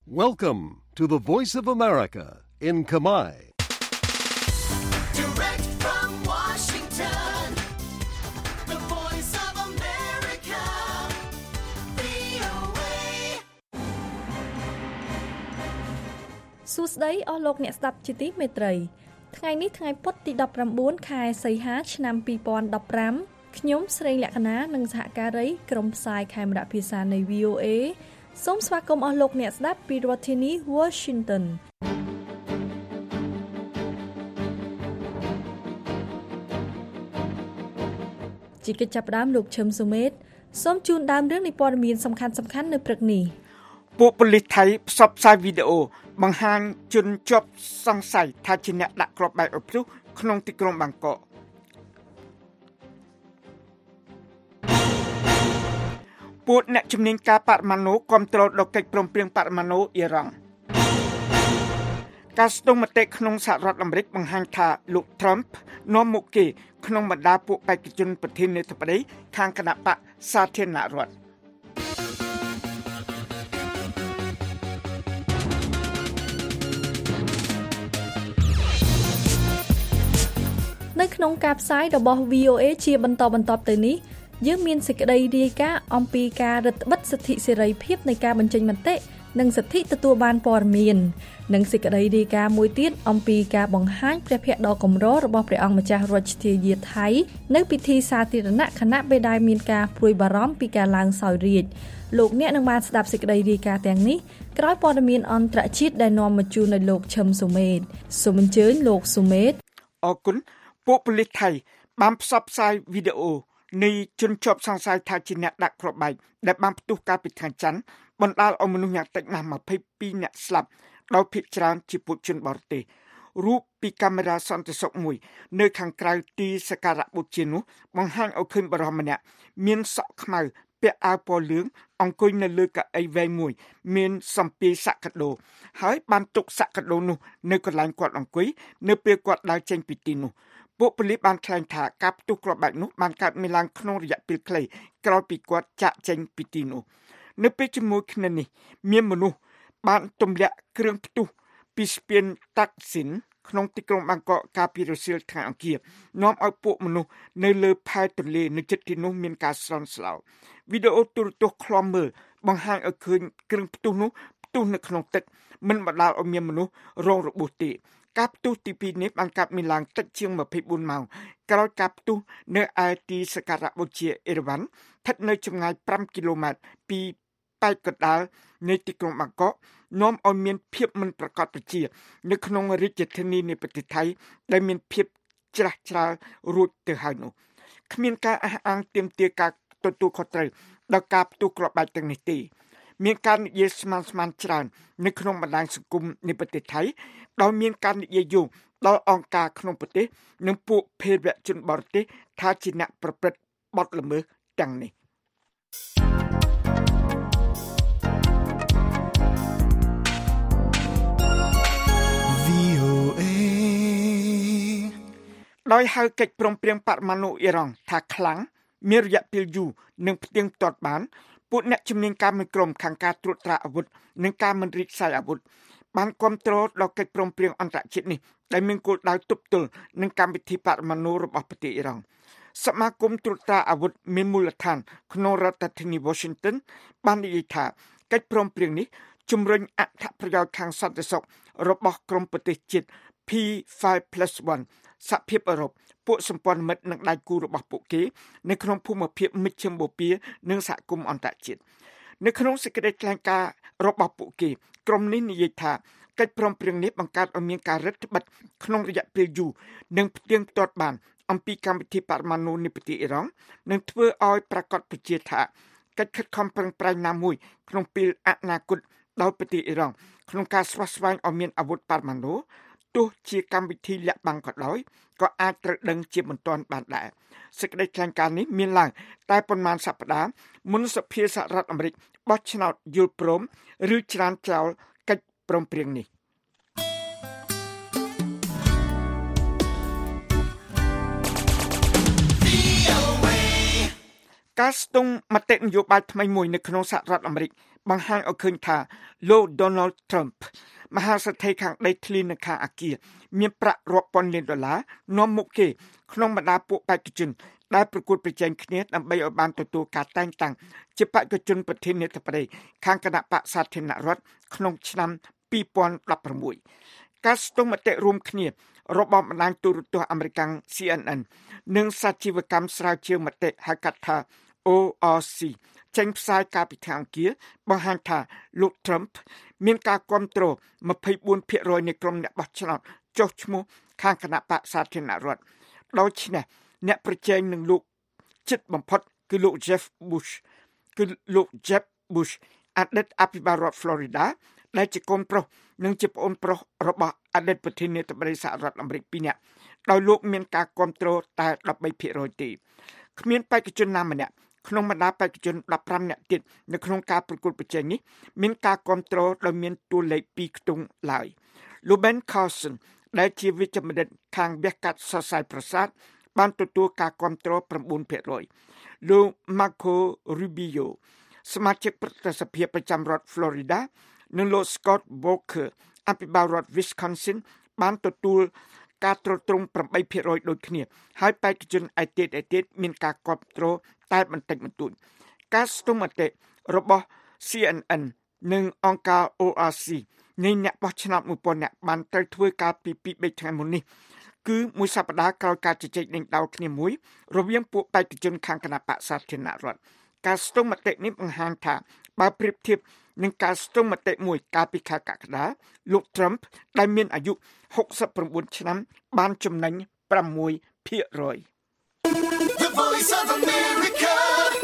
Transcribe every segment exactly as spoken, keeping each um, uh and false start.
Welcome to the Voice of America in Khmer. Direct from Washington, the Voice of America, វី អូ เอសួស្តីអស់លោកអ្នកស្ដាប់ជាទីមេត្រីថ្ងៃនេះថ្ងៃពុធទីដប់ប្រាំបួនខែសីហាឆ្នាំពីរពាន់ដប់ប្រាំខ្ញុំស្រីលក្ខណានិងសហការីក្រុមផ្សាយខេមរៈភាសានៃ វី អូ เอ សូមស្វាគមន៍អស់លោកអ្នកស្ដាប់ពីរដ្ឋធានី Washington ជាកិច្ចចាប់ផ្ដើមលោកឈឹមសុមេតសូមជូនដើមរឿងនៃព័ត៌មានសំខាន់ៗនៅព្រឹកនេះពួកប៉ូលីសថៃផ្សព្វផ្សាយវីដេអូបង្ហាញជនជាប់សង្ស័យថាជាអ្នកដាក់គ្រាប់បែកឧបទ្រុសក្នុងទីក្រុងបាងកកពួកអ្នកជំនាញការបរិមាណូគ្រប់គ្រងដល់កិច្ចព្រមព្រៀងបរិមាណូអ៊ីរ៉ង់ការស្ទង់មតិក្នុងសហរដ្ឋអាមេរិកបង្ហាញថាលោក Trump នាំមុខគេក្នុងបម្ដាពួកបេក្ខជនប្រធានាធិបតីខាងគណបក្សសាធារណរដ្ឋនៅក្នុងការផ្សាយរបស់ វី អូ เอ ជាបន្តបន្ទាប់ទៅនេះយើងមានសេចក្តីរាយការណ៍អំពីការរឹតបន្តឹងសិទ្ធិសេរីភាពនៃការបញ្ចេញមតិនិងសិទ្ធិទទួលបានព័ត៌មាននិងសេចក្តីរាយការណ៍មួយទៀតអំពីការបង្ហាញព្រះភ័ក្ត្រដ៏កម្ររបស់ព្រះអង្គម្ចាស់រាជធាយាថៃនៅពិធីសាធារណៈខណៈពេលដែលមានការព្រួយបារម្ភពីការឡើងសោយរាជ្យលោកអ្នកនឹងបានស្ដាប់សេចក្តីរាយការណ៍ទាំងនេះក្រោយព័ត៌មានអន្តរជាតិដែលនាំមកជូនដោយលោកឈឹមសុមេតសូមអញ្ជើញលោកសុមេតអរគុណពួកប៉ូលីសថៃបានផ្សព្វផ្សាយវីដេអូនៃជនជាប់សង្ស័យថាជាអ្នកដាក់គ្រាប់បែកដែលបានផ្ទុះកាលពីថ្ងៃច័ន្ទបណ្ដាលឲ្យមនុស្សយ៉ាងតិចណាស់ម្ភៃពីរនាក់ស្លាប់ដោយភាគច្រើនជាពួកជនបរទេសរូបពីកាមេរ៉ាសន្តិសុខមួយនៅខាងក្រៅទីសក្ការៈបូជានោះបង្ហាញឲ្យឃើញបរិសម្នាក់មានសក់ខ្មៅពាក់អាវពណ៌លឿងអង្គុយនៅលើកៅអីវែងមួយមានសំពាយសក្កដូហើយបានទុកសក្កដូនោះនៅកន្លែងគាត់អង្គុយនៅពេលគាត់ដើរចេញពីទីនោះពួកប៉ូលីសបានថ្លែងថាការផ្ទុះគ្រាប់បែកនោះបានកើតមានឡើងក្នុងរយៈពេលខ្លីក្រោយពីគាត់ចាក់ចេញពីទីនោះនៅពេលជាមួយគ្នានេះមានមនុស្សបានទម្លាក់គ្រឿងផ្ទុះពីស្ពានតាក់ស៊ីនក្នុងទីក្រុងបាងកកកាលពីរសៀលថ្ងៃអង្គារនាំឲ្យពួកមនុស្សនៅលើផែទន្លេនៅជិតទីនោះមានការស្រន់ស្លោវីដេអូទូរទស្សន៍ឃ្លាំមើលបង្ហាញឲ្យឃើញគ្រឿងផ្ទុះនោះផ្ទុះនៅក្នុងទឹកមិនបណ្ដាលឲ្យមានមនុស្សរងរបួសទេការផ្ទុះទីពីរនេះបានកើតមានឡើងតិចជាងម្ភៃបួនម៉ោងក្រោយការផ្ទុះនៅឯទីសក្ការៈបូជាអេរវ៉ាន់ស្ថិតនៅចម្ងាយប្រាំគីឡូម៉ែត្រពីប៉ែកកណ្ដាលនៃទីក្រុងបាងកកនាំឲ្យមានភាពមិនប្រកបប្រជានៅក្នុងរាជធានីនៃប្រទេសថៃដែលមានភាពច្រាស់ច្រាលរួចទៅហើយនោះគ្មានការអះអាងទាមទារការទទួលខុសត្រូវដល់ការផ្ទុះគ្រាប់បែកទាំងនេះទេមានការនិយាយស្មានស្មានច្រើននៅក្នុងបណ្ដាញសង្គមនៃប្រទេសថៃដោយមានការនិយាយយោងដល់អង្គការក្នុងប្រទេសនិងពួកភេរវជនបរទេសថាជាអ្នកប្រព្រឹត្តបទល្មើសទាំងនេះដោយហៅកិច្ចព្រមព្រៀងបរិមាណូអ៊ីរ៉ង់ថាខ្លាំងមានរយៈពេលយូរនិងផ្ទៀងផ្ទាត់បានពួកអ្នកជំនាញការមួយក្រុមខាងការត្រួតត្រាអាវុធនិងការមិនរីកសាយអាវុធបានគ្រប់គ្រងដល់កិច្ចព្រមព្រៀងអន្តរជាតិនេះដែលមានគោលដៅទប់ទល់នឹងកម្មវិធីបរិមាណូរបស់ប្រទេសអ៊ីរ៉ង់សមាគមត្រួតត្រាអាវុធមានមូលដ្ឋានក្នុងរដ្ឋធានី Washington បាននិយាយថាកិច្ចព្រមព្រៀងនេះជំរុញអត្ថប្រយោជន៍ខាងសន្តិសុខរបស់ក្រុមប្រទេសជាតិ P ហ្វៃ plus one សហភាពអឺរ៉ុបពួកសម្ព័ន្ធមិត្តនិងដៃគូរបស់ពួកគេនៅក្នុងភូមិភាគមជ្ឈិមបូព៌ានិងសហគមន៍អន្តរជាតិនៅក្នុងសេចក្តីថ្លែងការណ៍របស់ពួកគេក្រុមនេះនិយាយថាកិច្ចព្រមព្រៀងនេះបង្កើតឲ្យមានការរឹតបន្តឹងក្នុងរយៈពេលយូរនិងផ្ទៀងផ្ទាត់បានអំពីកម្មវិធីបរិមាណូនៃប្រទេសអ៊ីរ៉ង់និងធ្វើឲ្យប្រកាសប្រជាថាកិច្ចខិតខំប្រឹងប្រែងណាមួយក្នុងពេលអនាគតដោយប្រទេសអ៊ីរ៉ង់ក្នុងការស្វះស្វែងឲ្យមានអាវុធបរិមាណូទោះជាកម្មវិធីលាក់បាំងក៏ដោយក៏អាចត្រូវដឹងជាមិនទាន់បានដែរសេចក្តីថ្លែងការណ៍នេះមានឡើងតែប៉ុន្មានសប្តាហ៍មុនសភាសហរដ្ឋអាមេរិកបោះឆ្នោតយល់ព្រមឬច្រានចោលកិច្ចព្រមព្រៀងនេះការស្ទង់មតិនយោបាយថ្មីមួយនៅក្នុងសហរដ្ឋអាមេរិកបង្ហាញឲ្យឃើញថាលោក Donald Trump មហាសេដ្ឋីខាងដីធ្លីនៅខាងអាគារមានប្រាក់រាប់ពាន់លានដុល្លារនាំមុខគេក្នុងបណ្ដាពួកបេក្ខជនដែលប្រកួតប្រជែងគ្នាដើម្បីឲ្យបានទទួលការតែងតាំងជាបេក្ខជនប្រធានាធិបតីខាងគណៈបក្សសាធារណរដ្ឋក្នុងឆ្នាំពីរពាន់ដប់ប្រាំមួយការស្ទង់មតិរួមគ្នារបស់បណ្ដាញទូរទស្សន៍អាមេរិក C N N និងសាជីវកម្មស្រាវជ្រាវមតិហៅកាត់ថា O R C ចេញផ្សាយកាលពីថ្ងៃអង្គារបង្ហាញថាលោក Trump មានការគាំទ្រ ยี่สิบสี่เปอร์เซ็นต์ នៃក្រុមអ្នកបោះឆ្នោតចុះឈ្មោះខាងគណៈបក្សសាធារណរដ្ឋដូច្នេះអ្នកប្រជែងនឹងលោកជិតបំផុតគឺលោក Jeff Bush គឺលោក Jeb Bush អតីតអភិបាលរដ្ឋ Florida ដែលជាកូនប្រុសនិងជាប្អូនប្រុសរបស់អតីតប្រធានាធិបតីសហរដ្ឋអាមេរិកពីរនាក់ដោយលោកមានការគាំទ្រតែ สิบสามเปอร์เซ็นต์ ទេគ្មានបេក្ខជនណាម្នាក់ក្នុងបណ្ដាបេក្ខជនដប់ប្រាំនាក់ទៀតនៅក្នុងការប្រកួតប្រជែងនេះមានការគាំទ្រដោយមានតួលេខពីរខ្ទង់ឡើយលោក Ben Carson ដែលជាវិជ្ជបណ្ឌិតខាងវះកាត់សរសៃប្រសាទបានទទួលការគាំទ្រ chínเปอร์เซ็นต์ លោក Marco Rubio សមាជិកប្រតិសភាប្រចាំរដ្ឋ Florida និងលោក Scott Walker អភិបាលរដ្ឋ Wisconsin បានទទួលការទ្រទ្រង់ eightเปอร์เซ็นต์ ដូចគ្នាហើយបេក្ខជនឯទៀតឯទៀតមានការគាំទ្រតែបន្តិចបន្តួចការស្ទង់មតិរបស់ C N N និងអង្គការ O R C នៃអ្នកបោះឆ្នោត one thousand នាក់បានត្រូវធ្វើការពីពីរថ្ងៃមុននេះគឺមួយសប្តាហ៍ក្រោយការជជែកដេញដោលគ្នាមួយរវាងពួកបេក្ខជនខាងគណៈបក្សសាធារណរដ្ឋការស្ទង់មតិនេះបង្ហាញថាបើប្រៀបធៀបនឹងការស្ទង់មតិមួយកាលពីខែកក្កដាលោក Trump ដែលមានអាយុsixty-nineឆ្នាំបានចំណេញsixเปอร์เซ็นต์ The Voice of America,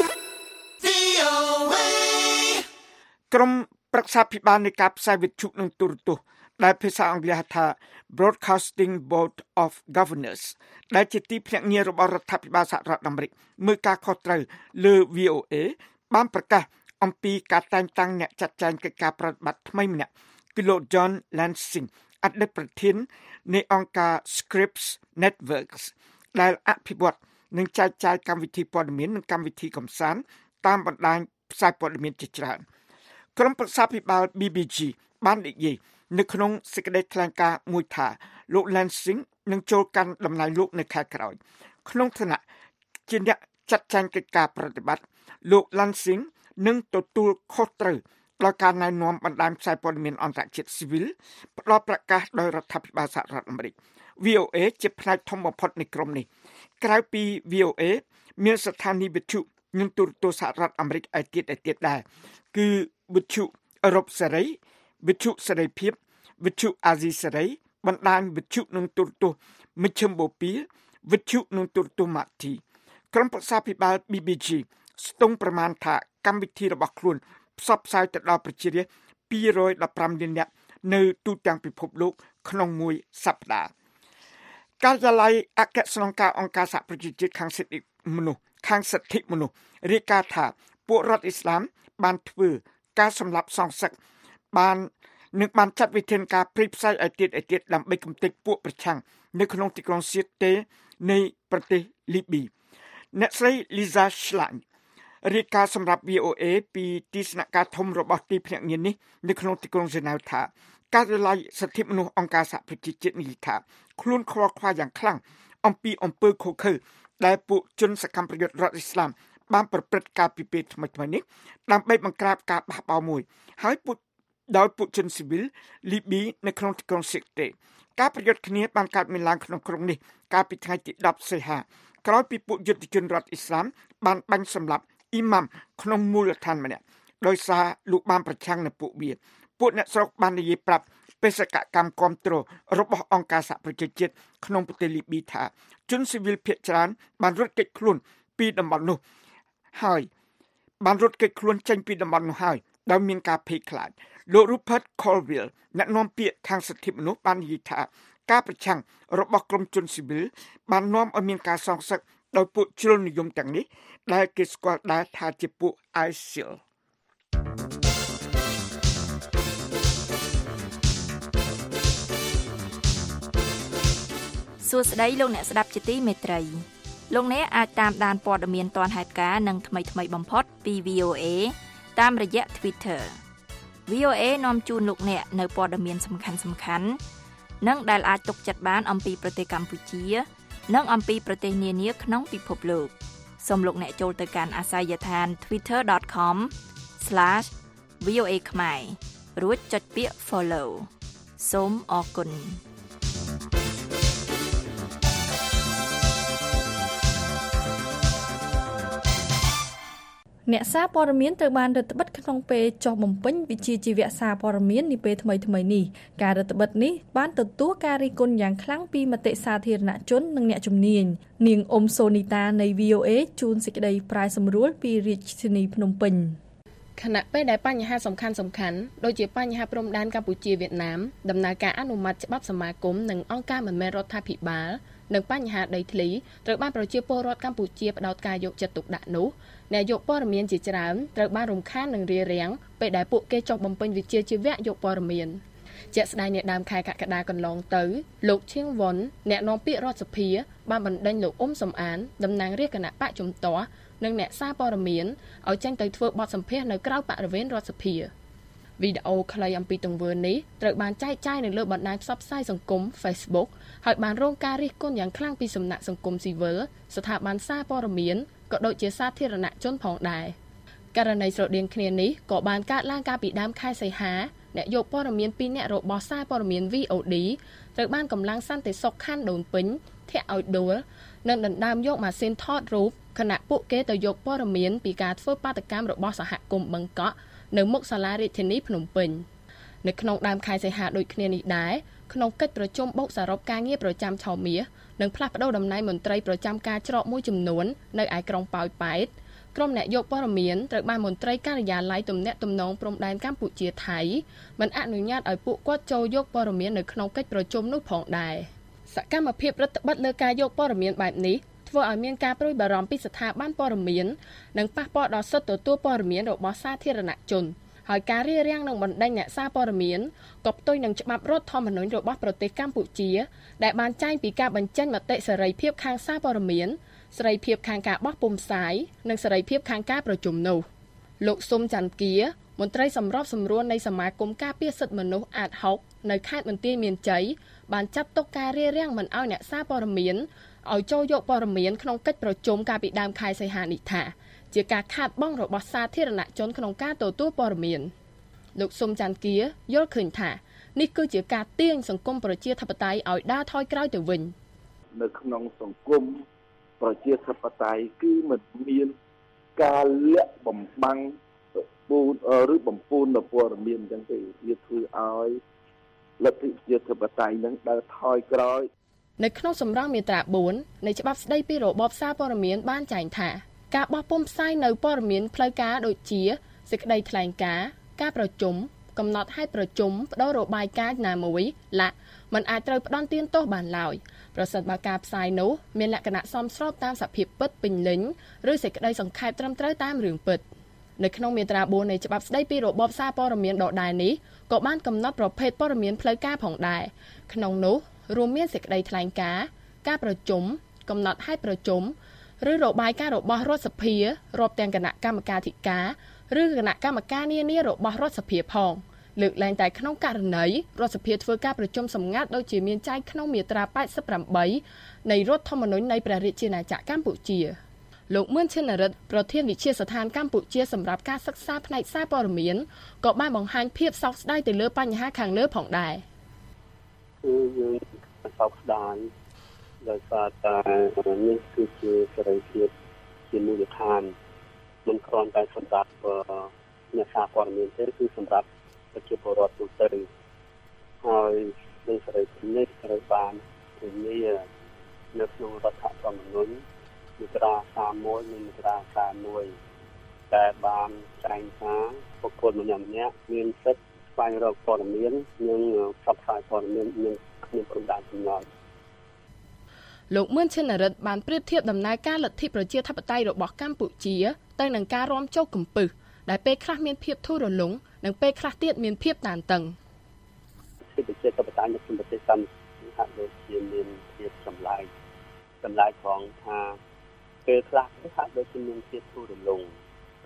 V O A ក្រុមប្រឹក្សាភិបាលនៃការផ្សាយវិទ្យុនិងទូរទស្សន៍ដែលភាសាអង់គ្លេសហៅថា Broadcasting Board of Governors ដែលជាទីភ្នាក់ងាររបស់រដ្ឋាភិបាលសហរដ្ឋអាមេរិកមើលការខុសត្រូវលើ V O A បានប្រកាសអំពីការតែងតាំងអ្នកចាត់ចែងកិច្ចការប្រតិបត្តិថ្មីម្នាក់គឺលោក John Lansing អតីតប្រធាននៃអង្គការ Scripps Networks ដែលអភិវឌ្ឍនិងចែកចាយកម្មវិធីព័ត៌មាននិងកម្មវិធីកម្សាន្តតាមបណ្ដាញផ្សាយព័ត៌មានជាច្រើនក្រុមប្រឹក្សាភិបាល B B G បាននិយាយនៅក្នុងសេចក្តីថ្លែងការណ៍មួយថាលោក Lansing នឹងចូលកាន់តំណែងលោកនៅខែក្រោយក្នុងឋានៈជាអ្នកចាត់ចែងកិច្ចការប្រតិបត្តិលោក Lansing នឹងទទួលខុសត្រូវដោយការណែនាំបណ្ដាញផ្សាយព័ត៌មានអន្តរជាតិស៊ីវិលផ្ដល់ប្រកាសដោយរដ្ឋាភិបាលសហរដ្ឋអាមេរិក V O A ជាផ្នែកធំបំផុតនៃក្រុមនេះក្រៅពី V O A មានស្ថានីយ៍វិទ្យុនិងទូរទស្សន៍សហរដ្ឋអាមេរិកឯទៀតឯទៀតដែរគឺវិទ្យុអឺរ៉ុបសេរីវិទ្យុសេរីភាពវិទ្យុអាស៊ីសេរីបណ្ដាញវិទ្យុនិងទូរទស្សន៍មជ្ឈមបូព៌ាវិទ្យុនិងទូរទស្សន៍ម៉ាទីក្រុមប្រឹក្សាភិបាល B B G ស្ទង់ប្រមាណថាកម្មវិធីរបស់ខ្លួនផ្សព្វផ្សាយទៅដល់ប្រជារាស្ត្រtwo hundred fifteenលាននាក់នៅទូទាំងពិភពលោកក្នុងមួយសប្តាហ៍ការិយាល័យអគ្គស្នងការអង្គការសហប្រជាជាតិខាងសិទ្ធិមនុស្សខាងសិទ្ធិមនុស្សរាយការណ៍ថាពួករដ្ឋអ៊ីស្លាមបានធ្វើការសម្លាប់សងសឹកបាននឹងបានចាត់វិធានការព្រីផ្សាយឲ្យទៀតឲ្យទៀតដើម្បីកំទេចពួកប្រឆាំងនៅក្នុងទីក្រុងសៀតេនៃប្រទេសលីប៊ីអ្នកស្រី Lisa Schlein រាយការណ៍សម្រាប់ V O A ពីទីស្នាក់ការធំរបស់ទីភ្នាក់ងារនេះនៅក្នុងទីក្រុងហ្សឺណែវថាការិយាល័យសិទ្ធិមនុស្សអង្គការសហប្រជាជាតិនិយាយថាខ្លួនខ្វល់ខ្វាយយ៉ាងខ្លាំងអំពីអំពើឃោរឃៅដែលពួកជនសកម្មប្រយុទ្ធរដ្ឋអ៊ីស្លាមបានប្រព្រឹត្តការពីពេលថ្មីៗនេះដើម្បីបង្ក្រាបការបះបោរមួយហើយពួកដោយពួកជនស៊ីវិលលីប៊ីនៅក្នុងទីក្រុងស៊ីតេការប្រយុទ្ធគ្នាបានកើតមានឡើងក្នុងក្រុងនេះកាលពីថ្ងៃទីtenសីហាក្រោយពីពួកយុទ្ធជនរដ្ឋអ៊ីស្លាមបានបាញ់សម្លាប់អ៊ីម៉ាំក្នុងមូលដ្ឋានម្នាក់ដោយសារលោកបានប្រឆាំងនឹងពួកវាពួកអ្នកស្រុកបាននិយាយប្រាប់បេសកកម្មគាំទ្ររបស់អង្គការសហប្រជាជាតិក្នុងប្រទេសលីប៊ីថាជនស៊ីវិលភាគច្រើនបានរត់គេចខ្លួនពីតំបន់នោះហើយបានរត់គេចខ្លួនចេញពីតំបន់នោះហើយដោយមានការភ័យខ្លាចលោក Rupert Colville អ្នកនាំពាក្យខាងសិទ្ធិមនុស្សបាននិយាយថាការប្រឆាំងរបស់ក្រុមជនស៊ីវិលបាននាំឲ្យមានការសងសឹកដោយពួកជ្រុលនិយមទាំងនេះដែលគេស្គាល់ដែរថាជាពួក I S I L សួស្តីលោកអ្នកស្ដាប់ជាទីមេត្រីលោកអ្នកអាចតាមដានព័ត៌មានទាន់ហេតុការណ៍និងថ្មីៗបំផុតពី V O A តាមរយៈ Twitter វី អូ เอ នាំជូនលោកអ្នកនៅព័ត៌មានសំខាន់ៗនិងដែលអាចទុកចិត្តបានអំពីប្រទេសកម្ពុជានិងអំពីប្រទេសនានាក្នុងពិភពលោកសូមលោកអ្នកចូលទៅកាន់អាសយដ្ឋាន ทวิตเตอร์ ដอท คอม ស្លាស វី អូ เอ ខ្មែររួចចុចពាក្យ Follow សូមអរគុណអ្នកសារព័ត៌មានត្រូវបានរឹតបន្តឹងក្នុងពេលចុះបំពេញវិជ្ជាជីវៈសារព័ត៌មាននាពេលថ្មីៗនេះការរឹតបន្តឹងនេះបានទទួលការរិះគន់យ៉ាងខ្លាំងពីមតិសាធារណជននិងអ្នកជំនាញនាងអ៊ុំសូនីតានៃ វី អូ เอ ជូនសេចក្តីប្រាយសម្រួលពីរាជធានីភ្នំពេញខណៈពេលដែលបញ្ហាសំខាន់សំខាន់ដូចជាបញ្ហាព្រំដែនកម្ពុជាវៀតណាមដំណើរការអនុម័តច្បាប់សមាគមនិងអង្គការមិនមែនរដ្ឋាភិបាលនិងបញ្ហាដីធ្លីត្រូវបានប្រជាពលរដ្ឋកម្ពុជាផ្ដោតការយកចិត្តទុកដាក់នោះអ្នកយកព័ត៌មានជាច្រើនត្រូវបានរំខាននិងរារាំងពេលដែលពួកគេចុះបំពេញវិជ្ជាជីវៈយកព័ត៌មានជាក់ស្ដែងនៅដើមខែកក្កដាកន្លងទៅលោកឈៀងវ៉ុនអ្នកនាំពាក្យរដ្ឋសភាបានបណ្ដេញលោកអ៊ុំសំអានតំណាងរាជគណៈបកជំទាស់និងអ្នកសារព័ត៌មានឲ្យចេញទៅធ្វើបទសម្ភាសន៍នៅក្រៅបរិវេណរដ្ឋសភាវីដេអូខ្លីអំពីទង្វើនេះត្រូវបានចែកចាយនៅលើបណ្ដាញផ្សព្វផ្សាយសង្គម Facebook ហើយបានរងការរិះគន់យ៉ាងខ្លាំងពីសំណាក់សង្គមស៊ីវិលស្ថាប័នសារព័ត៌មានក៏ដូចជាសាធារណជនផងដែរករណីស្រដៀងគ្នានេះក៏បានកើតឡើងកាលពីដើមខែសីហាអ្នកយកព័ត៌មានពីរនាក់របស់សារព័ត៌មាន វី អូ ឌី ត្រូវបានកម្លាំងសន្តិសុខខណ្ឌដូនពេញធាក់ឲ្យដួលនិងដណ្ដើមយកម៉ាស៊ីនថតរូបខណៈពួកគេទៅយកព័ត៌មានពីការធ្វើបាតកម្មរបស់សហគមន៍បឹងកក់នៅមុខសាលារាជធានីភ្នំពេញនៅក្នុងដើមខែសីហាដូចគ្នានេះដែរក្នុងកិច្ចប្រជុំបូកសរុបការងារប្រចាំឆមាសនិងផ្លាស់ប្តូរតំណែងមន្ត្រីប្រចាំការច្រកមួយចំនួននៅឯក្រុងប៉ោយប៉ែតក្រុមអ្នកយកព័ត៌មានត្រូវបានមន្ត្រីការិយាល័យទំនាក់ទំនងព្រំដែនកម្ពុជាថៃមិនអនុញ្ញាតឲ្យពួកគាត់ចូលយកព័ត៌មាននៅក្នុងកិច្ចប្រជុំនោះផងដែរសកម្មភាពរដ្ឋបិទលើការយកព័ត៌មានបែបនេះធ្វើឲ្យមានការព្រួយបារម្ភពីស្ថាប័នព័ត៌មាននិងប៉ះពាល់ដល់សិទ្ធិទទួលព័ត៌មានរបស់សាធារណជនហើយការរារាំងនឹងបណ្ដេញអ្នកសារព័ត៌មានក៏ផ្ទុយនឹងច្បាប់រដ្ឋធម្មនុញ្ញរបស់ប្រទេសកម្ពុជាដែលបានចែងពីការបញ្ចេញមតិសេរីភាពខាងសារព័ត៌មានសេរីភាពខាងការបោះពុម្ពផ្សាយនិងសេរីភាពខាងការប្រជុំនោះលោកស៊ុំច័ន្ទគាមន្ត្រីសម្របសម្រួលនៃសមាគមការពារសិទ្ធិមនុស្សអាតហុកនៅខេត្តបន្ទាយមានជ័យបានចាត់ទុកការរារាំងមិនឲ្យអ្នកសារព័ត៌មានឲ្យចូលយកព័ត៌មានក្នុងកិច្ចប្រជុំកាលពីដើមខែសីហានេះថាជាការខាតបង់របស់សាធារណជនក្នុងការទទួលព័ត៌មានលោកស៊ុំច័ន្ទគាយល់ឃើញថានេះគឺជាការទាញសង្គមប្រជាធិបតេយ្យឲ្យដើរថយក្រោយទៅវិញនៅក្នុងសង្គមប្រជាធិបតេយ្យគឺមិនមានការលាក់បំបាំងពូនឬបំពូននៅព័ត៌មានអញ្ចឹងទេវាធ្វើឲ្យលទ្ធិប្រជាធិបតេយ្យនឹងដើរថយក្រោយនៅក្នុងសម្រងមាត្រាបួននៃច្បាប់ស្តីពីរបបសារព័ត៌មានបានចែងថាការបោះពុម្ពផ្សាយនៅព័ត៌មានផ្លូវការដូចជាសេចក្តីថ្លែងការណ៍ការប្រជុំកំណត់ហេតុប្រជុំបដូររបាយការណ៍ណាមួយឡាមិនអាចត្រូវផ្ដន្ទាទោសបានឡើយប្រសិនបើការផ្សាយនោះមានលក្ខណៈសមស្របតាមសភាពពិតពេញលេញឬសេចក្តីសង្ខេបត្រឹមត្រូវតាមរឿងពិតនៅក្នុងមាត្រាបួននៃច្បាប់ស្តីពីរបបសារព័ត៌មានដដែលនេះក៏បានកំណត់ប្រភេទព័ត៌មានផ្លូវការផងដែរក្នុងនោះរួមមានសេចក្តីថ្លែងការណ៍ការប្រជុំកំណត់ហេតុប្រជុំឬរបាយការណ៍របស់រដ្ឋសភារាប់ទាំងគណៈកម្មការធិការឬគណៈកម្មការនានារបស់រដ្ឋសភាផងលើកលែងតែក្នុងករណីរដ្ឋសភាធ្វើការប្រជុំសម្ងាត់ដូចជាមានចែងក្នុងមាត្រាแปดสิบแปดនៃរដ្ឋធម្មនុញ្ញនៃព្រះរាជាណាចក្រកម្ពុជាលោកមឿនឈិនរិទ្ធប្រធានវិទ្យាស្ថានកម្ពុជាសម្រាប់ការសិក្សាផ្នែកសារព័ត៌មានក៏បានបង្ហាញភាពសោកស្ដាយទៅលើបញ្ហាខាងលើផងដែរគឺយើងសោកស្ដាយដោយសារតែនេះគឺជាសេរីភាពជាមូលដ្ឋានមិនគ្រាន់តែសម្រាប់អ្នកសារព័ត៌មានទេគឺសម្រាប់ប្រជាពលរដ្ឋទូទៅហើយនឹងសេរីភាពនេះត្រូវបានធានានៅក្នុងរដ្ឋធម្មនុញ្ញមាត្រាសាមមួយ និងមាត្រាសាមមួយដែលបានចែងថាបុគ្គលម្នាក់ម្នាក់មានសិទ្ធិស្វែងរកព័ត៌មាននិងផ្សព្វផ្សាយព័ត៌មាននឹងក្នុងព្រំដែនចំណងលោកមឿនឈិនរិទ្ធបានប្រៀបធៀបដំណើរការលទ្ធិប្រជាធិបតេយ្យរបស់កម្ពុជាទៅនឹងការរាំចូលកំពឹសដែលពេលខ្លះមានភាពធូររលុងនិងពេលខ្លះទៀតមានភាពតានតឹងប្រជាធិបតេយ្យនៅក្នុងប្រទេសកម្ពុជាហាក់ដូចជាមានភាពចម្លែកចម្លែកផងថាពេលខ្លះហាក់ដូចជាមានភាពធូររលុង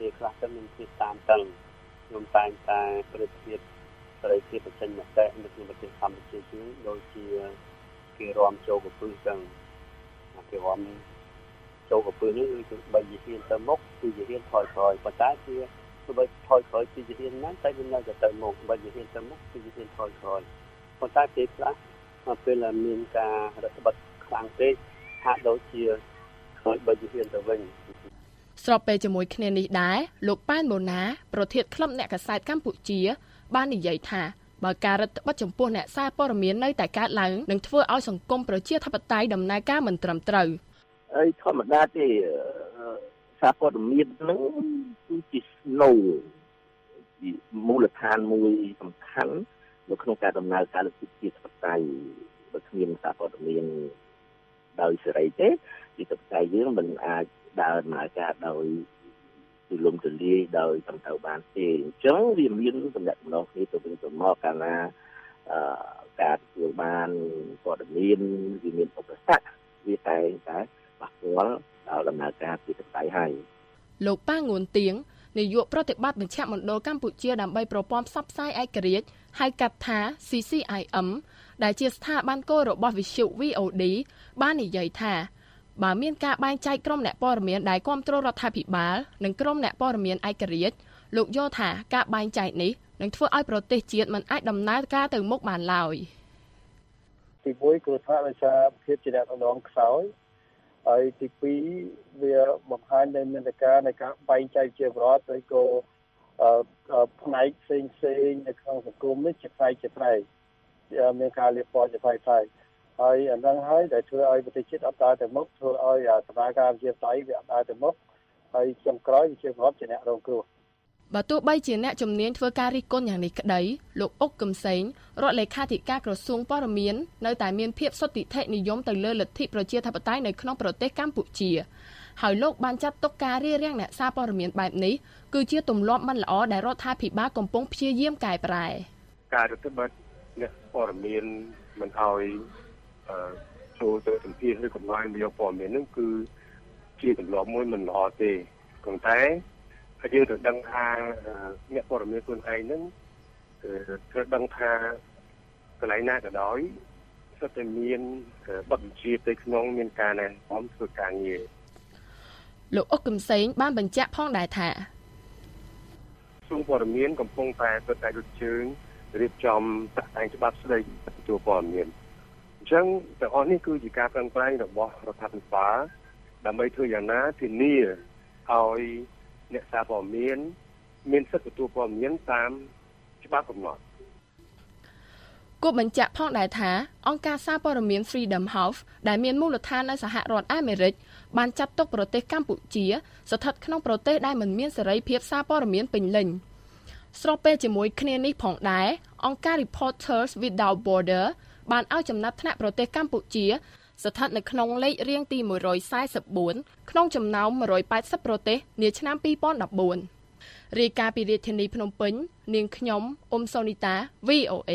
ទេសខ្លះទៅមានភាពតាមតឹងខ្ញុំតែងតែប្រតិបត្តិសេរីភាពបញ្ចេញមតិនៅក្នុងប្រទេសកម្ពុជាជាងដូចជាគេរួមចូលកពឹសចឹងគេរួមចូលកពឹសនេះគឺបីវិធានទៅមុខគឺវិធានថយក្រោយប៉ុន្តែជាគឺបីថយក្រោយពីវិធានហ្នឹងតែវានៅតែទៅមុខបីវិធានទៅមុខគឺវិធានថយក្រោយប៉ុន្តែគេខ្លះពេលមានការរដ្ឋបတ်ខ្លាំងពេកហាក់ដូចជាខូចបីវិធានទៅវិញស្របពេលជាមួយគ្នានេះដែរលោកប៉ែនម៉ូណាប្រធានក្លឹបអ្នកកាសែតកម្ពុជាបាននិយាយថាបើការរដ្ឋបတ်ចំពោះអ្នកសារព័ត៌មាននៅតែកើតឡើងនឹងធ្វើឲ្យសង្គមប្រជាធិបតេយ្យដំណើរការមិនត្រឹមត្រូវហើយធម្មតាទេសារព័ត៌មានហ្នឹងគឺជាស្នូលមូលដ្ឋានមួយសំខាន់នៅក្នុងការដំណើរការលទ្ធិប្រជាធិបតេយ្យបើគ្មានសារព័ត៌មានដោយសេរីទេប្រជាធិបតេយ្យយើងមិនអាចដើរដំណើរការដោយទូលំទូលាយដោយសំដៅបានទេអញ្ចឹងវាមានតំណែងម្ដងគ្នាទៅវិញទៅមកកាលណាអឺការទទួលបានព័ត៌មានវាមានឧបសគ្គវាតែតែប៉ះពាល់ដល់ដំណើរការប្រជាធិបតេយ្យហើយលោកប៉ាងួនទៀងនាយកប្រតិបត្តិមជ្ឈមណ្ឌលកម្ពុជាដើម្បីប្រព័ន្ធផ្សព្វផ្សាយឯករាជ្យហៅកាត់ថា C C I M ដែលជាស្ថាប័នគោលរបស់វិទ្យុ V O D បាននិយាយថាបើមានការបែងចែកក្រុមអ្នកព័ត៌មានដែលគ្រប់គ្រងរដ្ឋាភិបាលនិងក្រុមអ្នកព័ត៌មានឯករាជ្យលោកយល់ថាការបែងចែកនេះនឹងធ្វើឲ្យប្រទេសជាតិមិនអាចដំណើរការទៅមុខបានឡើយទីមួយគឺថាដោយសារភាពជាអ្នកដងខ្សោយហើយទីពីរវាបង្ហាញនៅមានការនៃការបែងចែកជាប្រវត្តិឬក៏ផ្នែកផ្សេងផ្សេងនៅក្នុងសង្គមនេះជាផ្នែកជាផ្នែកមានការលៀបពណ៌ជាផ្នែកផ្នែកហើយអានឹងហើយដែលធ្វើឲ្យប្រទេសជាតិអត់ដើរទៅមុខធ្វើឲ្យដំណើរការវិជាផ្ទៃវាអត់ដើរទៅមុខហើយចំក្រោយវិជាប្រវត្តិជាអ្នករងគ្រោះបើទោះបីជាអ្នកជំនាញធ្វើការរិះគន់យ៉ាងនេះក្តីលោកអុកកឹមសេងរដ្ឋលេខាធិការក្រសួងព័ត៌មាននៅតែមានភាពសុទ្ធិដ្ឋិនិយមទៅលើលទ្ធិប្រជាធិបតេយ្យនៅក្នុងប្រទេសកម្ពុជាហើយលោកបានចាត់ទុកការរារាំងអ្នកសារព័ត៌មានបែបនេះគឺជាទម្លាប់មិនល្អដែលរដ្ឋាភិបាលកំពុងព្យាយាមកែប្រែការរដ្ឋបတ်អ្នកព័ត៌មានមិនឲ្យចូលទៅសម្ភាសឬកំណែយកព័ត៌មាននឹងគឺជាទម្លាប់មួយមិនល្អទេប៉ុន្តែហើយយើងត្រូវដឹងថាអ្នកព័ត៌មានខ្លួនឯងហ្នឹងត្រូវដឹងថាកន្លែងណាក៏ដោយសុទ្ធតែមានបទបញ្ជាទៅក្នុងមានការណែនាំធ្វើការងារលោកអុកកឹមសេងបានបញ្ជាក់ផងដែរថាក្រសួងព័ត៌មានកំពុងតែធ្វើការរត់ជើងរៀបចំតាក់តែងច្បាប់ស្តីទទួលព័ត៌មានអញ្ចឹងទាំងអស់នេះគឺជាការប្រឹងប្រែងរបស់រដ្ឋាភិបាលដើម្បីធ្វើយ៉ាងណាធានាឲ្យអ្នកសារព័ត៌មានមានសិទ្ធិទទួលព័ត៌មានតាមច្បាប់កំណត់គូបញ្ជាក់ផងដែរថាអង្គការសារព័ត៌មាន Freedom House ដែលមានមូលដ្ឋាននៅសហរដ្ឋអាមេរិកបានចាត់ទុកប្រទេសកម្ពុជាស្ថិតក្នុងប្រទេសដែលមិនមានសេរីភាពសារព័ត៌មានពេញលេញស្របពេលជាមួយគ្នានេះផងដែរអង្គការ Reporters Without Borders បានឲ្យចំណាត់ថ្នាក់ប្រទេសកម្ពុជាស្ថិតនៅក្នុងលេខរៀងទីមួយរយសែនសិបបួនក្នុងចំណោមមួយរយប៉ែតសិបប្រទេសនាឆ្នាំពីរពាន់ដប់បួនរាយការណ៍ពីរាជធានីភ្នំពេញនាងខ្ញុំអ៊ុំសូនីតា V O A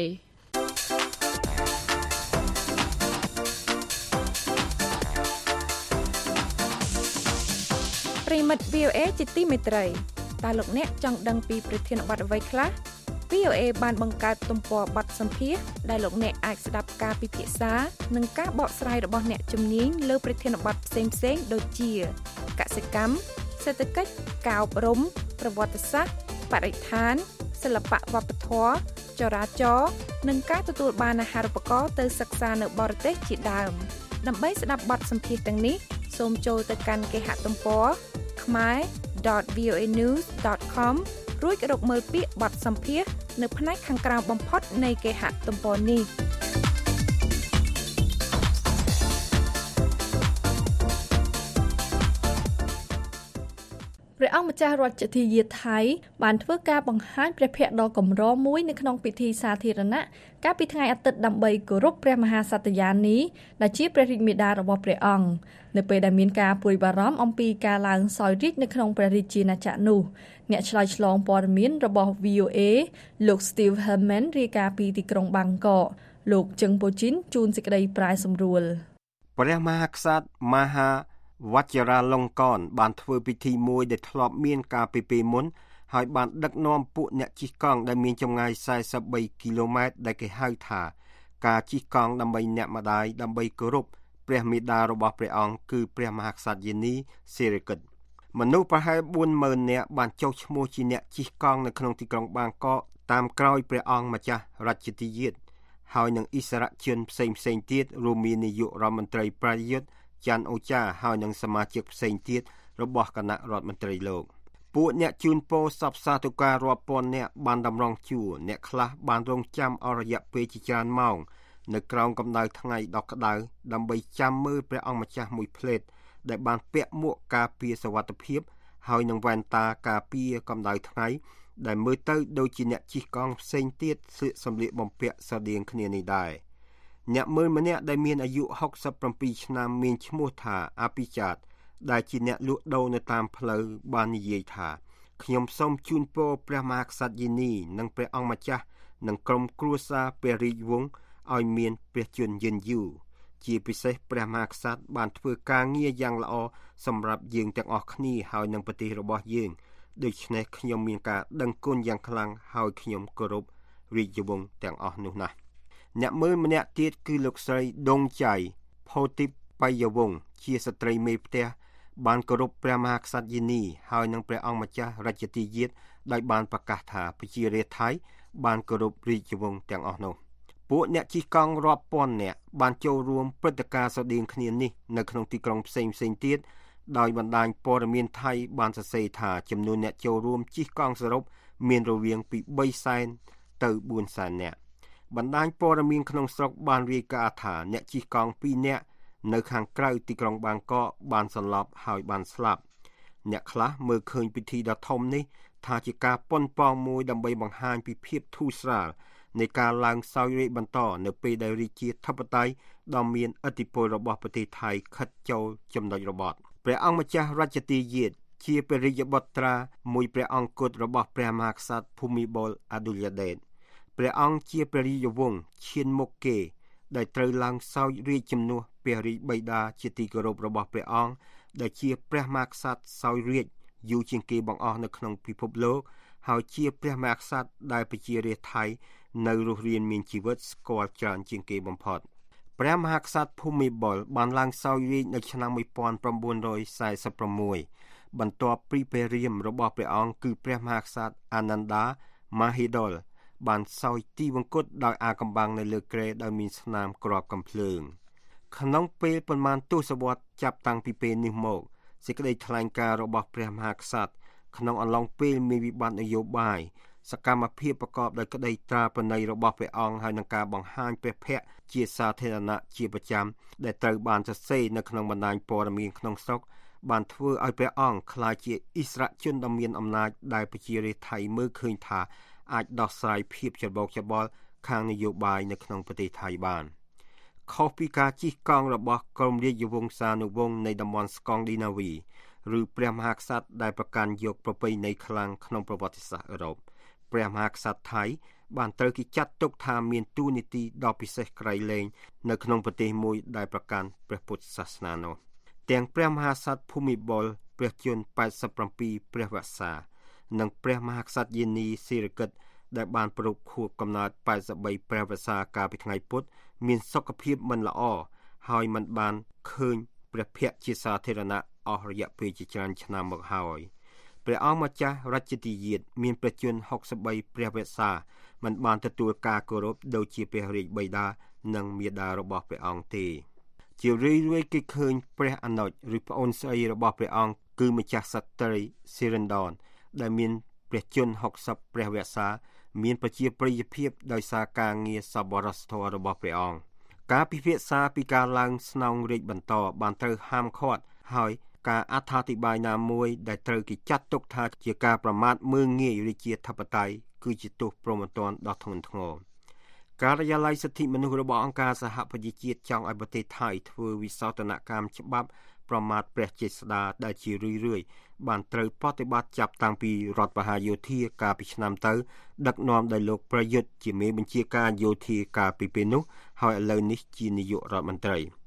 ប្រិមិត្ត V O A ជាទីមេត្រីតើលោកអ្នកចង់ដឹងពីប្រធានបទអ្វីខ្លះ V O A បានបង្កើតទំព័របទសម្ភាសន៍ដែលលោកអ្នកអាចស្ដាប់ការពិភាក្សានិងការបកស្រាយរបស់អ្នកជំនាញលើប្រធានបទផ្សេងៗដូចជាកសិកម្មសេដ្ឋកិច្ចការអប់រំប្រវត្តិសាស្ត្របរិស្ថានសិល្បៈវប្បធម៌ចរាចរណ៍និងការទទួលបានអាហារូបករណ៍ទៅសិក្សានៅបរទេសជាដើមដើម្បីស្ដាប់បទសម្ភាសន៍ទាំងនេះសូមចូលទៅកាន់គេហទំព័រ khmae dot v o a news dot com រួចរកមើលពាក្យបទសម្ភាសន៍នៅផ្នែកខាងក្រោមបំផុតនៃគេហទំព័រនេះព្រះអង្គម្ចាស់រាជធានីថៃបានធ្វើការបង្ហាញព្រះភ័ក្ត្រដ៏កម្រមួយនៅក្នុងពិធីសាធារណៈកាលពីថ្ងៃអាទិត្យដើម្បីគោរពព្រះមហាក្សត្រយានីដែលជាព្រះរាជមាតារបស់ព្រះអង្គនៅពេលដែលមានការព្រួយបារម្ភអំពីការឡើងសោយរាជ្យនៅក្នុងព្រះរាជាណាចក្រនោះអ្នកឆ្លើយឆ្លងព័ត៌មានរបស់ V O A លោក Steve Herman រាយការណ៍ពីទីក្រុងបាងកកលោកជឹងពូជីនជួនសេចក្តីប្រាយសម្រួលព្រះមហាក្សត្រមហាវច្ឆរាលង្កនបានធ្វើពិធីមួយដែលធ្លាប់មានកាលពីពេលមុនហើយបានដឹកនាំពួកអ្នកជិះកង់ដែលមានចម្ងាយสี่สิบสามគីឡូម៉ែត្រដែលគេហៅថាការជិះកង់ដើម្បីអ្នកម្ដាយដើម្បីគោរពព្រះមេដារបស់ព្រះអង្គគឺព្រះមហាក្សត្រយេនីសិរិកិត្តិមនុស្សប្រហែល bốn mươi nghìn នាក់បានចុះឈ្មោះជាអ្នកជិះកង់នៅក្នុងទីក្រុងបាងកកតាមក្រោយព្រះអង្គម្ចាស់រាជទាយាទហើយនឹងអិសរាជជនផ្សេងផ្សេងទៀតរួមមាននាយករដ្ឋមន្ត្រីប្រយុទ្ធច័ន្ទអូចាហើយនឹងសមាជិកផ្សេងទៀតរបស់គណៈរដ្ឋមន្ត្រីលោកពួកអ្នកជូនពរសពសាធុការរាប់ពាន់នាក់បានតម្រង់ជួរអ្នកខ្លះបានរងចាំអស់រយៈពេលជាច្រើនម៉ោងនៅក្រោមកម្ដៅថ្ងៃដ៏ក្ដៅដើម្បីចាំមើលព្រះអង្គម្ចាស់មួយភ្លែតដែលបានពាក់មួកការពារសុវត្ថិភាពហើយនឹងវ៉ែនតាការពារកម្ដៅថ្ងៃដែលមើលទៅដូចជាអ្នកជិះកង់ផ្សេងទៀតស្លៀកសម្លៀកបំពាក់ស្រដៀងគ្នានេះដែរអ្នកមើលម្នាក់ដែលមានអាយុหกสิบเจ็ดឆ្នាំមានឈ្មោះថាអភិចាតដែលជាអ្នកលក់ដូរនៅតាមផ្លូវបាននិយាយថាខ្ញុំសូមជូនពរព្រះមហាក្សត្រយេនីនិងព្រះអង្គម្ចាស់និងក្រុមគ្រួសារព្រះរាជវង្សឲ្យមានព្រះជន្មយឺនយូរជាពិសេសព្រះមហាក្សត្របានធ្វើការងារយ៉ាងល្អសម្រាប់យើងទាំងអស់គ្នាហើយនឹងប្រទេសរបស់យើងដូច្នេះខ្ញុំមានការដឹងគុណយ៉ាងខ្លាំងហើយខ្ញុំគោរពរាជវង្សទាំងអស់នោះណាស់អ្នកមើលម្នាក់ទៀតគឺលោកស្រីដងចៃផូទីបាយវង្សជាស្ត្រីមេផ្ទះបានគោរពព្រះមហាក្សត្រយេនីហើយនឹងព្រះអង្គម្ចាស់រាជទាយាទដោយបានប្រកាសថាប្រជារាស្ត្រថៃបានគោរពរាជវង្សទាំងអស់នោះពួកអ្នកជិះកង់រាប់ពាន់នាក់បានចូលរួមព្រឹត្តិការណ៍ស្រដៀងគ្នានេះនៅក្នុងទីក្រុងផ្សេងៗទៀតដោយបណ្ដាញព័ត៌មានថៃបានសរសេរថាចំនួនអ្នកចូលរួមជិះកង់សរុបមានរវាងពីបីសែនទៅបួនសែននាក់បណ្ដាញព័ត៌មានក្នុងស្រុកបានរាយការណ៍ថាអ្នកជិះកង់ពីរនាក់នៅខាងក្រៅទីក្រុងបាងកកបានសន្លប់ហើយបានស្លាប់អ្នកខ្លះមើលឃើញពិធីដ៏ធំនេះថាជាការប៉ុនប៉ងមួយដើម្បីបង្ហាញពីភាពធូរស្រាលនៃការឡើងសោយរាជ្យបន្តនៅពេលដែលរាជាធិបតេយ្យដ៏មានឥទ្ធិពលរបស់ប្រទេសថៃខិតចូលចំណុចរបត់ព្រះអង្គម្ចាស់រាជទាយាទជាព្រះរាជបុត្រាមួយព្រះអង្គគត់របស់ព្រះមហាក្សត្រភូមិបុលអាឌុលយ៉ាដេតព្រះអង្គជាព្រះរាជវង្សឈានមុខគេដែលត្រូវឡើងសោយរាជជំនួសព្រះរាជបិតាជាទីគោរពរបស់ព្រះអង្គដែលជាព្រះមហាក្សត្រសោយរាជយូរជាងគេបង្អស់នៅក្នុងពិភពលោកហើយជាព្រះមហាក្សត្រដែលប្រជារាស្ត្រថៃនៅរស់រានមានជីវិតស្គាល់ច្រើនជាងគេបំផុតព្រះមហាក្សត្រភូមិបុលបានឡើងសោយរាជនៅឆ្នាំmột nghìn chín trăm bốn mươi sáuបន្ទាប់ពីព្រះរាមរបស់ព្រះអង្គគឺព្រះមហាក្សត្រអានន្តាមហិដលបានសោយទីវង្គតដោយអាកំបាំងនៅលើគ្រែដោយមានស្នាមគ្រាប់កាំភ្លើងក្នុងពេលប៉ុន្មានទសវត្សរ៍ចាប់តាំងពីពេលនេះមកសេចក្តីថ្លែងការណ៍របស់ព្រះមហាក្សត្រក្នុងអំឡុងពេលមានវិបត្តិនយោបាយសកម្មភាពប្រកបដោយក្តីត្រាប្រណីរបស់ព្រះអង្គហើយនឹងការបង្ហាញព្រះភ័ក្ត្រជាសាធារណៈជាប្រចាំដែលត្រូវបានសរសេរនៅក្នុងបណ្ដាញព័ត៌មានក្នុងស្រុកបានធ្វើឲ្យព្រះអង្គក្លាយជាអិសរាជជនដ៏មានអំណាចដែលប្រជារាស្ត្រថៃមើលឃើញថាអាចដោះស្រាយភាពច្របូកច្របល់ខាងនយោបាយនៅក្នុងប្រទេសថៃបានខុសពីការជិះកង់របស់ក្រុមរាជវង្សានុវង្សនៃតំបន់ស្កង់ឌីណាវីឬព្រះមហាក្សត្រដែលប្រកាន់យកប្រពៃណីខ្លាំងក្នុងប្រវត្តិសាស្ត្រអឺរ៉ុបព្រះមហាក្សត្រថៃបានត្រូវគេចាត់ទុកថាមានតួនាទីដ៏ពិសេសក្រៃលែងនៅក្នុងប្រទេសមួយដែលប្រកាន់ព្រះពុទ្ធសាសនានោះទាំងព្រះមហាក្សត្រភូមិបុលព្រះជន្មแปดสิบเจ็ดព្រះវស្សានិងព្រះមហាក្សត្រយេនីសិរិកិត្តិដែលបានប្រពខួបកំណើតแปดสิบสามព្រះវស្សាកាលពីថ្ងៃពុធមានសុខភាពមិនល្អហើយមិនបានឃើញព្រះភ័ក្ត្រជាសាធារណៈអស់រយៈពេលជាច្រើនឆ្នាំមកហើយព្រះអង្គម្ចាស់រាជទាយាទមានព្រះជន្មหกสิบสามព្រះវស្សាមិនបានទទួលការគោរពដូចជាព្រះរាជបិតានិងមាតារបស់ព្រះអង្គទេជារឿយៗគេឃើញព្រះអនុជឬប្អូនស្រីរបស់ព្រះអង្គគឺម្ចាស់សត្រីសិរិនដនដែលមានព្រះជន្មหกสิบព្រះវស្សាមានប្រជាប្រិយភាពដោយសារការងារសប្បុរសធម៌របស់ព្រះអង្គការពិភាក្សាពីការឡើងស្នងរាជបន្តបានត្រូវហាមឃាត់ហើយការអត្ថាធិប្បាយណាមួយដែលត្រូវគេចាត់ទុកថាជាការប្រមាថមើលងាយរាជាធិបតេយ្យគឺជាទោសប្រមទ័នដ៏ធ្ងន់ធ្ងរការិយាល័យសិទ្ធិមនុស្សរបស់អង្គការសហប្រជាជាតិចង់ឲ្យប្រទេសថៃធ្វើវិសោធនកម្មច្បាប់ប្រមាថព្រះចេស្តាដែលជារឿយៗបានត្រូវបដិបត្តិចាប់តាំងពីរដ្ឋបហាយោធាកាលពីឆ្នាំទៅដឹកនាំដោយលោកប្រយុទ្ធជាមេបញ្ជាការយោធាកាលពីពេលនោះហើយឥឡូវនេះជានាយករដ្ឋមន្ត្រី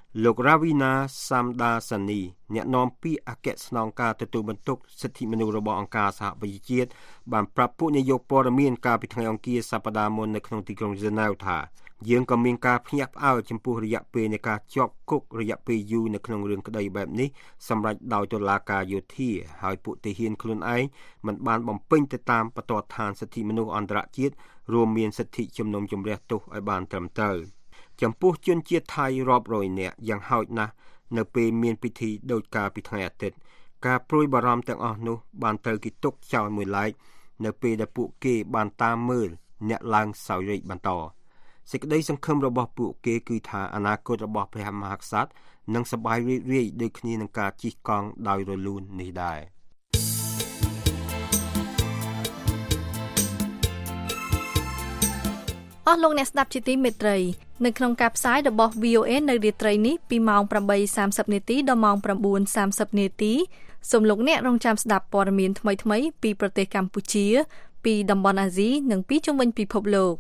លោក Ravina Samdasani អ្នកនាំពាក្យអគ្គស្នងការទទួលបន្ទុកសិទ្ធិមនុស្សរបស់អង្គការសហប្រជាជាតិបានប្រាប់ពួកនាយកព័ត៌មានកាលពីថ្ងៃអង្គារសប្តាហ៍មុននៅក្នុងទីក្រុងហ្សឺណែវថាយើងក៏មានការភ្ញាក់ផ្អើលចំពោះរយៈពេលនៃការជាប់គុករយៈពេលយូរនៅក្នុងរឿងក្តីបែបនេះសម្រាប់ដោយតុលាការយោធាហើយពួកទាហានខ្លួនឯងមិនបានបំពេញទៅតាមបទដ្ឋានសិទ្ធិមនុស្សអន្តរជាតិរួមមានសិទ្ធិជំនុំជម្រះទោសឲ្យបានត្រឹមត្រូវចំពោះជនជាតិថៃរាប់រយនាក់យ៉ាងហោចណាស់នៅពេលមានពិធីដូចកាលពីថ្ងៃអាទិត្យការព្រួយបារម្ភទាំងអស់នោះបានត្រូវគេទុកចោលមួយឡែកនៅពេលដែលពួកគេបានតាមមើលអ្នកឡើងសោយរាជ្យបន្តសេចក្តីសង្ឃឹមរបស់ពួកគេគឺថាអនាគតរបស់ព្រះមហាក្សត្រនឹងសប្បាយរីករាយដូចគ្នានឹងការជិះកង់ដោយរលូននេះដែរអស់លោកអ្នកស្ដាប់ជាទីមេត្រីនៅក្នុងការផ្សាយរបស់ វី អូ អេ នៅរាត្រីនេះពីម៉ោង ប្រាំបីសាមសិប នាទីដល់ម៉ោង ប្រាំបួនសាមសិប នាទីសូមលោកអ្នករងចាំស្ដាប់ព័ត៌មានថ្មីៗពីប្រទេសកម្ពុជាពីតំបន់អាស៊ីនិងពីជុំវិញពិភពលោក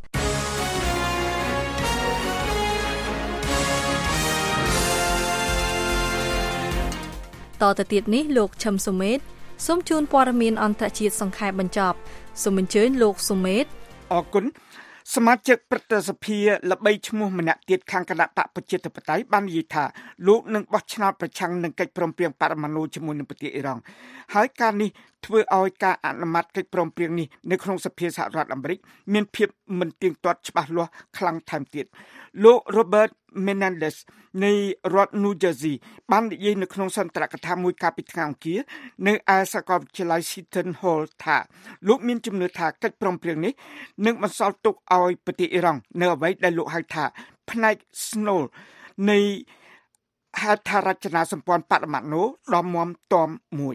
តទៅទៀតនេះលោកឈឹមសុមេតសូមជូនព័ត៌មានអន្តរជាតិសង្ខេបបញ្ចប់សូមអញ្ជើញលោកសុមេតអរគុណសមាជិកព្រឹទ្ធសភាល្បីឈ្មោះម្នាក់ទៀតខាងគណៈបកប្រជាធិបតេយ្យបាននិយាយថាលោកនឹងបោះឆ្នោតប្រឆាំងនឹងកិច្ចព្រមព្រៀងបរមាណូជាមួយនឹងប្រទេសអ៊ីរ៉ង់ហើយការនេះធ្វើឲ្យការអនុម័តកិច្ចព្រមព្រៀងនេះនៅក្នុងសភាសហរដ្ឋអាមេរិកមានភាពមិនទៀងទាត់ច្បាស់លាស់ខ្លាំងថែមទៀតលោក Robert Menendez នៃរដ្ឋ New Jersey បាននិយាយនៅក្នុងសន្ទរកថាមួយកាលពីថ្ងៃអង្គារនៅឯសាកលវិទ្យាល័យ Seton Hall ថាលោកមានជំនឿថាកិច្ចព្រមព្រៀងនេះនឹងបន្សល់ទុកឲ្យប្រទេសអ៊ីរ៉ង់នៅអ្វីដែលលោកហៅថាផ្នែកស្នូលនៃហេដ្ឋារចនាសម្ព័ន្ធបរមាណូដ៏មាំទាំមួយ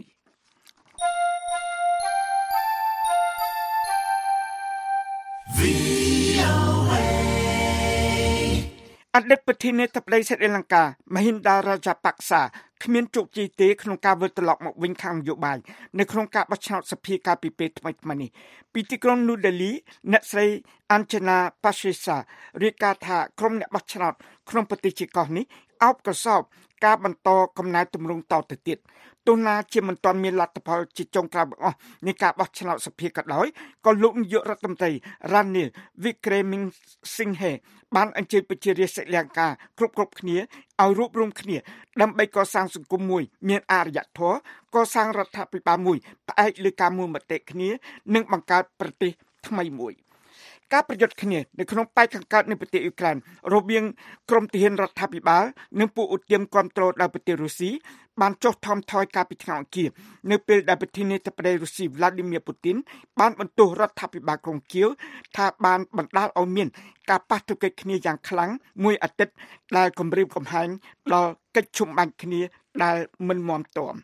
អតីតប្រធានាធិបតីស្រីលង្កា Mahinda Rajapaksa គ្មានជោគជ័យទេក្នុងការវិលត្រឡប់មកវិញខាងនយោបាយនៅក្នុងការបោះឆ្នោតសភាកាលពីពេលថ្មីៗនេះពីទីក្រុង New Delhi អ្នកស្រី Anjana Pasricha រាយការណ៍ថាក្រុមអ្នកបោះឆ្នោតក្នុងប្រទេសជាកោះនេះអោបកសោបការបន្តកំណែទម្រង់តទៅទៀតទោះណាជាមិនទាន់មានលទ្ធផលជាចុងក្រោយបង្អស់នៃការបោះឆ្នោតសភាក៏ដោយក៏លោកនាយករដ្ឋមន្ត្រី Ranil Wickremesinghe បានអញ្ជើញប្រជារាស្ត្រស្រីលង្កាគ្រប់គ្រប់គ្នាឲ្យរួបរวมគ្នាដើម្បីកសាងសង្គមមួយមានអរិយធម៌កសាងរដ្ឋាភិបាលមួយផ្អែកលើការមួយមតិគ្នានិងបង្កើតប្រទេសថ្មីមួយការប្រយុទ្ធគ្នានៅក្នុងប៉ែកខាងកើតនៃប្រទេសអ៊ុយក្រែនរវាងក្រុមទាហានរដ្ឋាភិបាលនិងពួកឧទាមគ្រប់គ្រងដោយប្រទេសរុស្ស៊ីបានចុះថមថយកាលពីថ្ងៃអង្គារនៅពេលដែលប្រធានាធិបតីរុស្ស៊ី Vladimir Putin បានបន្ទោសរដ្ឋាភិបាលក្រុងគៀវថាបានបណ្ដាលឲ្យមានការប៉ះទង្គិចគ្នាយ៉ាងខ្លាំងមួយអាទិត្យដែលគំរាមកំហែងដល់កិច្ចជុំបាញ់គ្នាដែលមិនមាំទាំ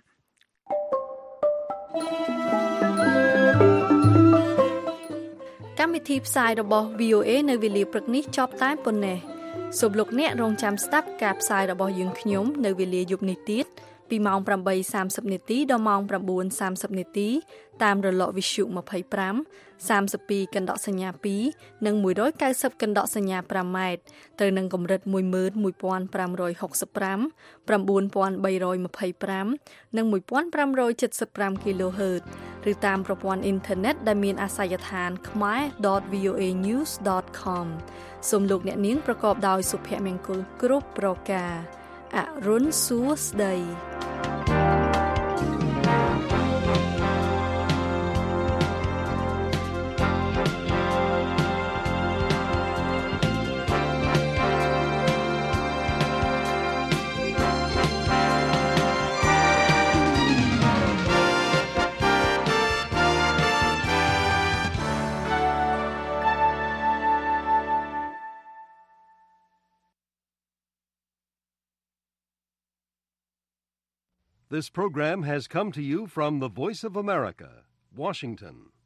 កម្មវិធីផ្សាយរបស់ វី អូ អេ នៅវេលាព្រឹកនេះចប់តែប៉ុណ្ណេះសូមលោកអ្នករងចាំស្ដាប់ការផ្សាយរបស់យើងខ្ញុំនៅវេលាយប់នេះទៀតពីម៉ោង ប្រាំបីសាមសិប នាទីដល់ម៉ោង ប្រាំបួនសាមសិប នាទីតាមរលកវិទ្យុ ម្ភៃប្រាំ សាមសិបពីរ កណ្ដកសញ្ញាពីរនិងមួយរយកៅសិបកណ្ដកសញ្ញាប្រាំម៉ែត្រត្រូវនឹងកម្រិត មួយម៉ឺនមួយពាន់ប្រាំរយហុកសិបប្រាំ ប្រាំបួនពាន់បីរយម្ភៃប្រាំ និងមួយពាន់ប្រាំរយចិតសិបប្រាំ គីឡូហឺតឬតាមប្រព័ន្ធអ៊ីនធឺណិតដែលមានអាសយដ្ឋាន ខ្មែរ ដត វី អូ អេ ញូស ដត ខម សូមលោកអ្នកនាងប្រកបដោយសុភមង្គលគ្រប់ប្រការអរុនសួស្តី This program has come to you from the Voice of America, Washington.